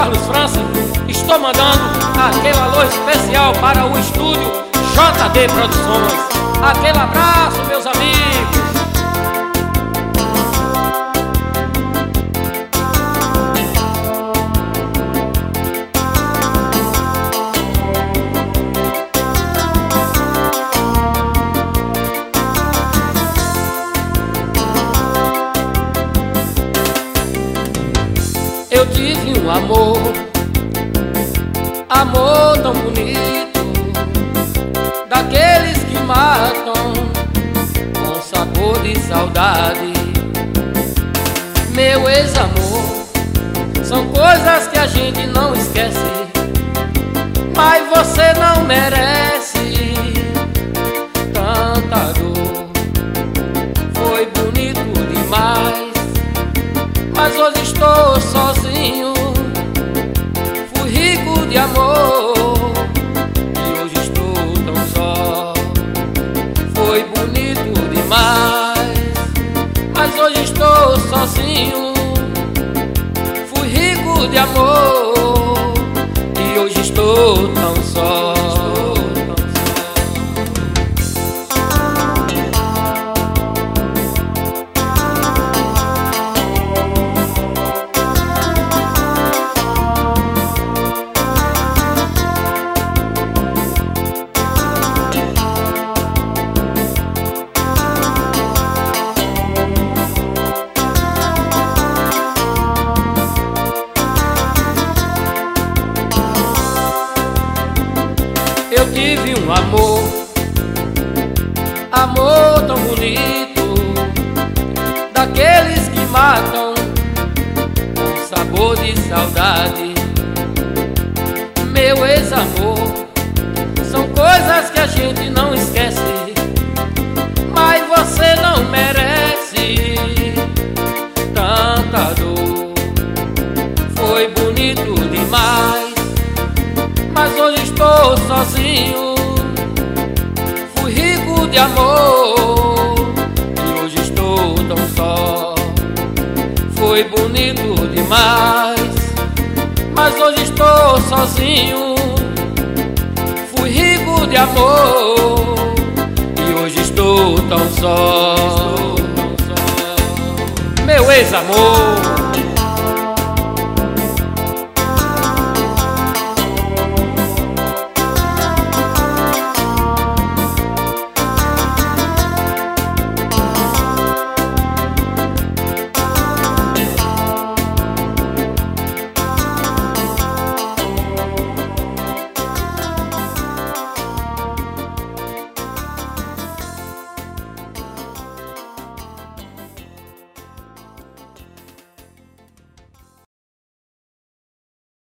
Carlos França, estou mandando aquele alô especial para o estúdio JD Produções. Aquele abraço, meus amigos. Eu tive um amor tão bonito, daqueles que matam com sabor de saudade. Meu ex-amor, são coisas que a gente não esquece, mas você não merece tanta dor. Foi bonito demais, mas hoje estou sozinho. Fui rico de amor e hoje estou tão só. Foi bonito demais, mas hoje estou sozinho. Fui rico de amor e hoje estou tão só. Eu tive um amor tão bonito, daqueles que matam com sabor de saudade. Meu ex-amor, são coisas que a gente não esquece, mas você não merece tanta dor. Foi bonito demais, mas hoje estou sozinho. Fui rico de amor e hoje estou tão só. Foi bonito demais, mas hoje estou sozinho. Fui rico de amor e hoje estou tão só. Meu ex-amor,